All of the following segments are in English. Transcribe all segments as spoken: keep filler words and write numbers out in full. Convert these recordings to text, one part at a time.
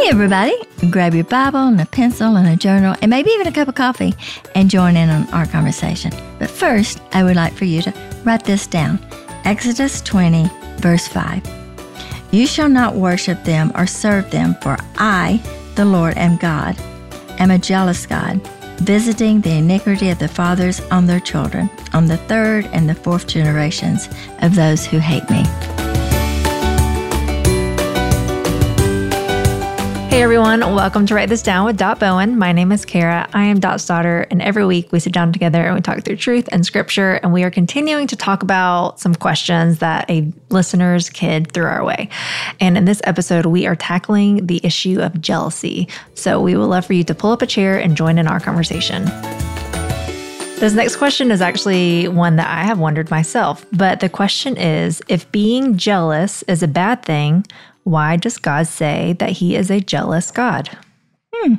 everybody, grab your Bible and a pencil and a journal and maybe even a cup of coffee and join in on our conversation. But first, I would like for you to write this down. Exodus twenty, verse five. You shall not worship them or serve them, for I, the Lord, am God, am a jealous God, visiting the iniquity of the fathers on their children, on the third and the fourth generations of those who hate me. Hey everyone, welcome to Write This Down with Dot Bowen. My name is Kara. I am Dot's daughter, and every week we sit down together and we talk through truth and scripture, and we are continuing to talk about some questions that a listener's kid threw our way. And in this episode, we are tackling the issue of jealousy. So we would love for you to pull up a chair and join in our conversation. This next question is actually one that I have wondered myself, but the question is, if being jealous is a bad thing, why does God say that he is a jealous God? Hmm.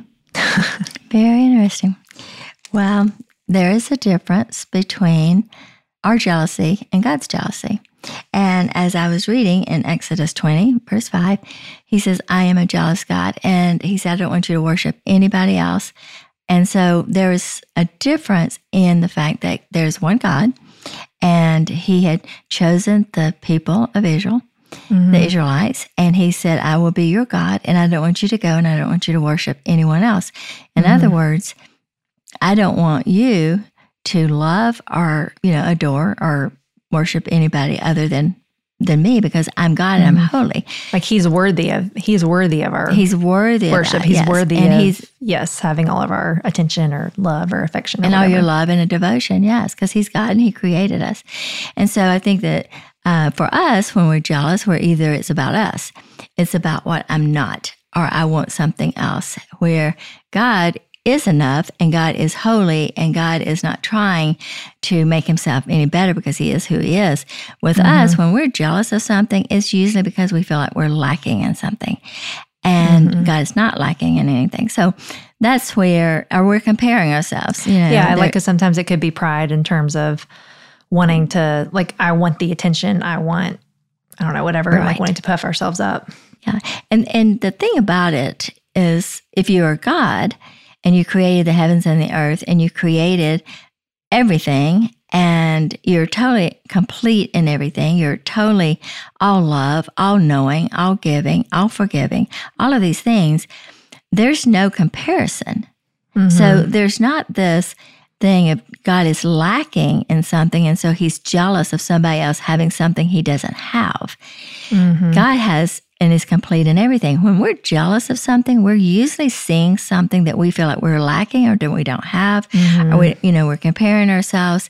Very interesting. Well, there is a difference between our jealousy and God's jealousy. And as I was reading in Exodus twenty, verse five, he says, I am a jealous God. And he said, I don't want you to worship anybody else. And so there is a difference in the fact that there's one God, and he had chosen the people of Israel, Mm-hmm. the Israelites, and he said, I will be your God, and I don't want you to go, and I don't want you to worship anyone else. In mm-hmm. other words, I don't want you to love or, you know, adore or worship anybody other than than me, because I'm God and mm-hmm. I'm holy. Like he's worthy of he's worthy of our he's worthy worship. Of that, he's yes. worthy and of he's, yes, having all of our attention or love or affection or and whatever. all your love and a devotion, yes, because he's God and he created us. And so I think that Uh, for us, when we're jealous, we're either it's about us, it's about what I'm not, or I want something else, where God is enough and God is holy and God is not trying to make himself any better because he is who he is. With mm-hmm. us, when we're jealous of something, it's usually because we feel like we're lacking in something. And mm-hmm. God is not lacking in anything. So that's where, or we're comparing ourselves. You know, yeah, like because sometimes it could be pride in terms of wanting to, like, I want the attention, I want, I don't know, whatever, right. like wanting to puff ourselves up. Yeah. And and the thing about it is, if you are God and you created the heavens and the earth and you created everything and you're totally complete in everything, you're totally all love, all knowing, all giving, all forgiving, all of these things, there's no comparison. Mm-hmm. So there's not this thing of God is lacking in something, and so he's jealous of somebody else having something he doesn't have. Mm-hmm. God has and is complete in everything. When we're jealous of something, we're usually seeing something that we feel like we're lacking or that we don't have, mm-hmm. or we, you know, we're comparing ourselves.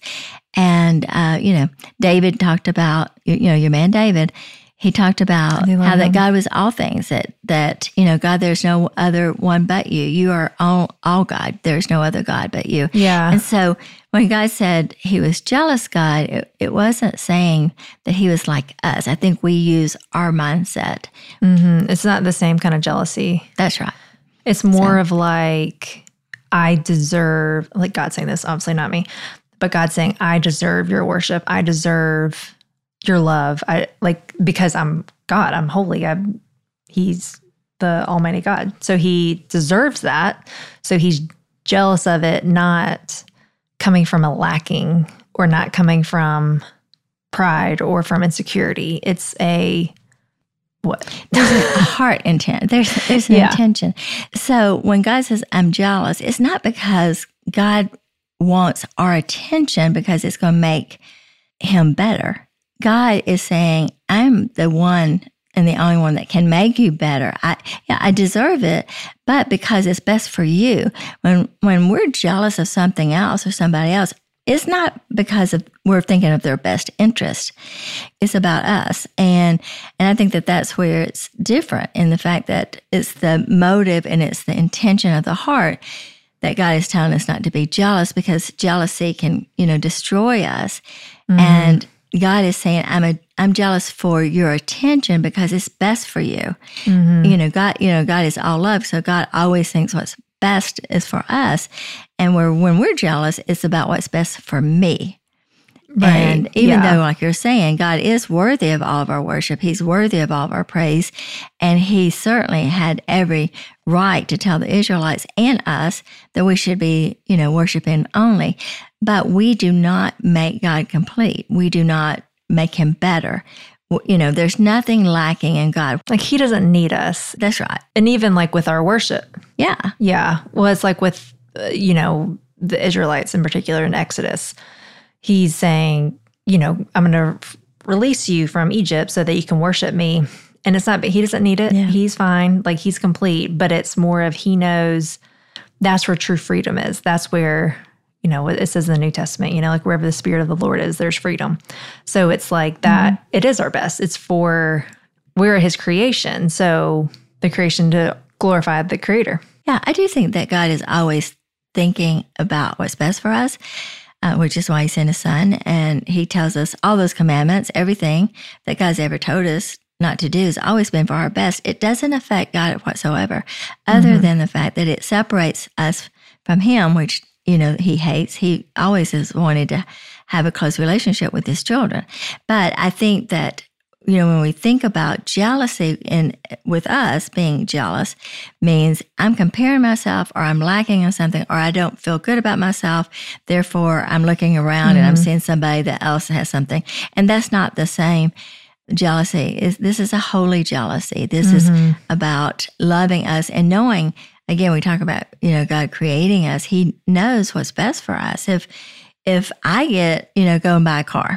And uh, you know, David talked about, you know, your man David. He talked about how that God was all things, that, that, you know, God, there's no other one but you. You are all, all God. There's no other God but you. Yeah. And so when God said he was jealous God, it, it wasn't saying that he was like us. I think we use our mindset. Mm-hmm. It's not the same kind of jealousy. That's right. It's more so. of like, I deserve, like God saying this, obviously not me, but God saying, I deserve your worship. I deserve your love. I like, because I'm God, I'm holy. I'm, he's the Almighty God. So he deserves that. So he's jealous of it, not coming from a lacking or not coming from pride or from insecurity. It's a, what? There's a heart intent. There's, there's an yeah. intention. So when God says, I'm jealous, it's not because God wants our attention because it's going to make him better. God is saying, I'm the one and the only one that can make you better. I yeah, I deserve it, but because it's best for you. When when we're jealous of something else or somebody else, it's not because of we're thinking of their best interest. It's about us. And and I think that that's where it's different in the fact that it's the motive and it's the intention of the heart that God is telling us not to be jealous, because jealousy can, you know, destroy us. Mm-hmm. And God is saying, I'm a, I'm jealous for your attention because it's best for you. Mm-hmm. You know, God, you know, God is all love. So God always thinks what's best is for us. And we're, when we're jealous, it's about what's best for me. Right. And even yeah. though, like you're saying, God is worthy of all of our worship, he's worthy of all of our praise, and he certainly had every right to tell the Israelites and us that we should be, you know, worshiping only. But we do not make God complete. We do not make him better. You know, there's nothing lacking in God. Like he doesn't need us. That's right. And even like with our worship. Yeah. Yeah. Well, it's like with, uh, you know, the Israelites in particular in Exodus. He's saying, you know, I'm going to f- release you from Egypt so that you can worship me. And it's not, but he doesn't need it. Yeah. He's fine. Like he's complete. But it's more of he knows that's where true freedom is. That's where, you know, it says in the New Testament, you know, like wherever the Spirit of the Lord is, there's freedom. So it's like that. Mm-hmm. It is our best. It's for, we're his creation. So the creation to glorify the Creator. Yeah, I do think that God is always thinking about what's best for us, uh, which is why he sent his son. And he tells us all those commandments, everything that God's ever told us not to do has always been for our best. It doesn't affect God whatsoever, other mm-hmm. than the fact that it separates us from him, which you know, he hates. He always has wanted to have a close relationship with his children. But I think that, you know, when we think about jealousy and with us being jealous means I'm comparing myself or I'm lacking in something or I don't feel good about myself. Therefore, I'm looking around mm-hmm. and I'm seeing somebody that else has something. And that's not the same. Jealousy is, this is a holy jealousy. This mm-hmm. is about loving us and knowing. Again, we talk about, you know, God creating us. He knows what's best for us. If if I get, you know, go and buy a car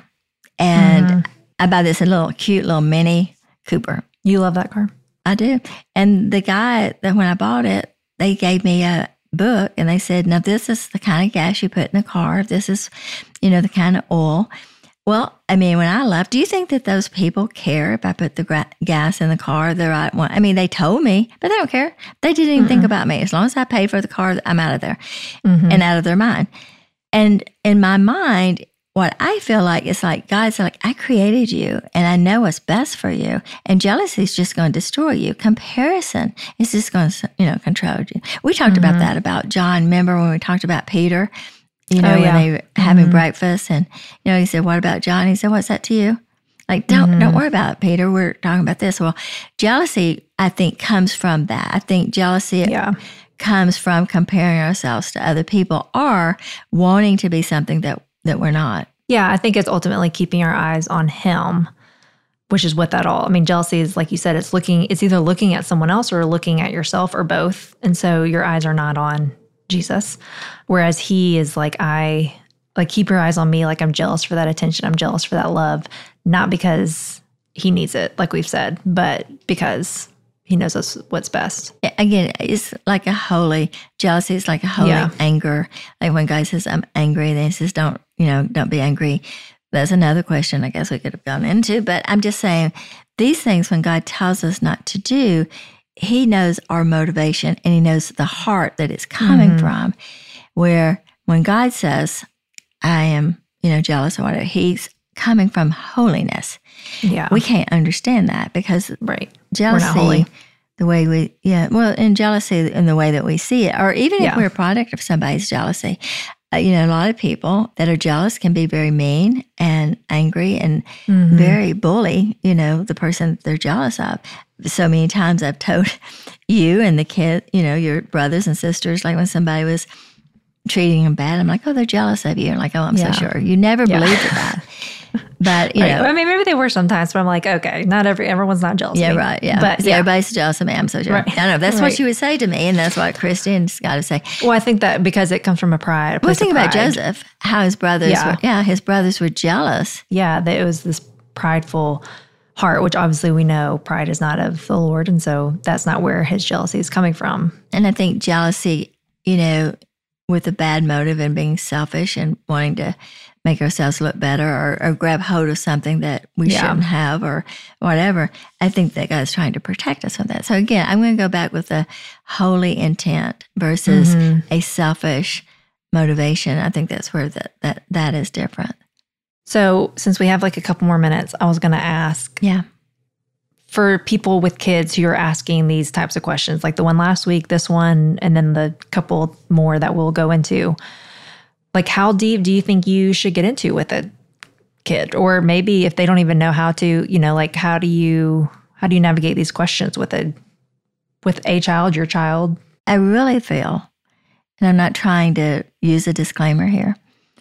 and mm-hmm. I buy this little cute little Mini Cooper. You love that car? I do. And the guy that when I bought it, they gave me a book and they said, now this is the kind of gas you put in the car. This is, you know, the kind of oil. Well, I mean, when I left, do you think that those people care if I put the gra- gas in the car the right one? I mean, they told me, but they don't care. They didn't even mm-hmm. think about me. As long as I paid for the car, I'm out of there mm-hmm. and out of their mind. And in my mind, what I feel like is like God's like, I created you and I know what's best for you. And jealousy is just going to destroy you. Comparison is just going to, you know, control you. We talked mm-hmm. about that about John. Remember when we talked about Peter? You know, oh, yeah. when they were having mm-hmm. breakfast and, you know, he said, what about John? He said, what's that to you? Like, don't mm-hmm. don't worry about it, Peter. We're talking about this. Well, jealousy, I think, comes from that. I think jealousy yeah. comes from comparing ourselves to other people or wanting to be something that, that we're not. Yeah, I think it's ultimately keeping our eyes on him, which is what that all, I mean, jealousy is, like you said, it's looking, it's either looking at someone else or looking at yourself or both. And so your eyes are not on Jesus. Whereas he is like, I, like, keep your eyes on me. Like, I'm jealous for that attention. I'm jealous for that love. Not because he needs it, like we've said, but because he knows us what's best. Again, it's like a holy jealousy. It's like a holy yeah. anger. Like when God says, I'm angry, then he says, don't, you know, don't be angry. That's another question I guess we could have gone into. But I'm just saying these things, when God tells us not to do, he knows our motivation and he knows the heart that it's coming mm-hmm. from. Where when God says, I am, you know, jealous or whatever, he's coming from holiness. Yeah. We can't understand that because right. jealousy, the way we, yeah, well, in jealousy in the way that we see it, or even yeah. if we're a product of somebody's jealousy, uh, you know, a lot of people that are jealous can be very mean and angry and mm-hmm. very bully, you know, the person they're jealous of. So many times I've told you and the kid, you know, your brothers and sisters, like when somebody was treating them bad, I'm like, oh, they're jealous of you. And like, oh, I'm yeah. so sure. You never yeah. believed that. But, you right. know. Well, I mean, maybe they were sometimes, but I'm like, okay, not every, everyone's not jealous yeah, of me. right, yeah. But yeah. everybody's jealous of me. I'm so jealous. Right. I know. That's right. what you would say to me, and that's what Christian's got to say. Well, I think that because it comes from a pride. A well, think about Joseph, how his brothers yeah. were, yeah, his brothers were jealous. Yeah, that it was this prideful heart, which obviously we know pride is not of the Lord, and so that's not where his jealousy is coming from. And I think jealousy, you know, with a bad motive and being selfish and wanting to make ourselves look better or, or grab hold of something that we yeah. shouldn't have or whatever, I think that God's trying to protect us from that. So again, I'm going to go back with a holy intent versus mm-hmm. a selfish motivation. I think that's where that that that is different. So since we have like a couple more minutes, I was going to ask. Yeah. For people with kids who are asking these types of questions, like the one last week, this one, and then the couple more that we'll go into, like how deep do you think you should get into with a kid? Or maybe if they don't even know how to, you know, like how do you, how do you navigate these questions with a with a child, your child? I really feel, and I'm not trying to use a disclaimer here,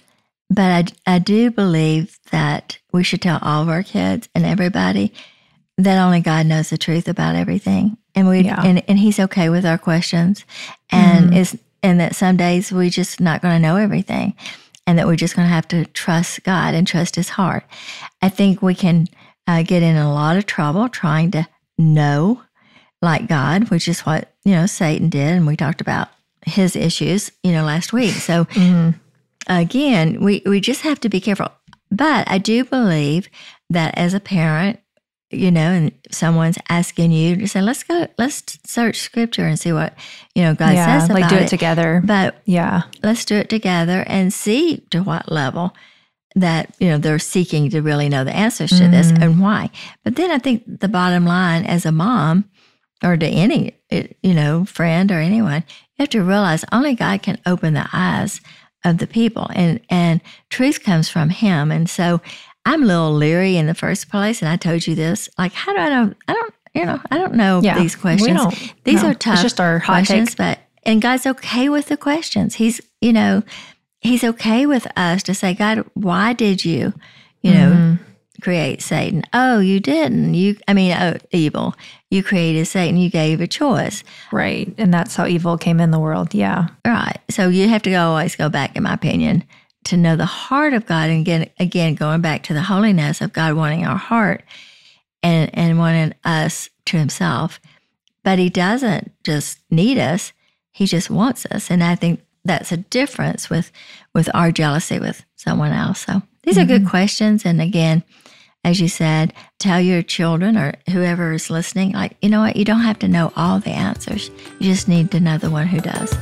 but I, I do believe that we should tell all of our kids and everybody that only God knows the truth about everything. And we yeah. and, and He's okay with our questions. And mm-hmm. is and that some days we're just not going to know everything. And that we're just going to have to trust God and trust His heart. I think we can uh, get in a lot of trouble trying to know like God, which is what, you know, Satan did. And we talked about his issues, you know, last week. So mm-hmm. again, we, we just have to be careful. But I do believe that as a parent, you know, and someone's asking you to say, let's go, let's search scripture and see what, you know, God yeah, says about it. Like do it together. But yeah, let's do it together and see to what level that, you know, they're seeking to really know the answers to mm-hmm. this and why. But then I think the bottom line as a mom or to any, you know, friend or anyone, you have to realize only God can open the eyes of the people and, and truth comes from Him. And so I'm a little leery in the first place, and I told you this. Like, how do I know? I don't, you know, I don't know yeah, these questions. These no, are tough it's just our hot questions, take. but and God's okay with the questions. He's, you know, He's okay with us to say, God, why did you, you know, mm-hmm. create Satan? Oh, you didn't. You, I mean, oh, evil. You created Satan. You gave a choice, right? And that's how evil came in the world. Yeah, right. So you have to go always go back, in my opinion, to know the heart of God. And again, again, going back to the holiness of God wanting our heart and, and wanting us to Himself. But He doesn't just need us. He just wants us. And I think that's a difference with, with our jealousy with someone else. So these mm-hmm. are good questions. And again, as you said, tell your children or whoever is listening, like, you know what? You don't have to know all the answers. You just need to know the one who does.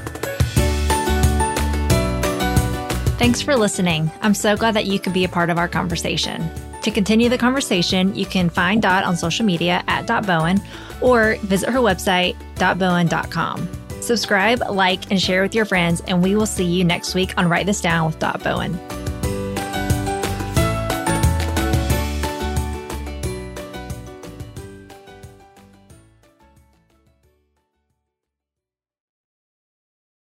Thanks for listening. I'm so glad that you could be a part of our conversation. To continue the conversation, you can find Dot on social media at Dot Bowen or visit her website, dot bowen dot com. Subscribe, like, and share with your friends, and we will see you next week on Write This Down with Dot Bowen.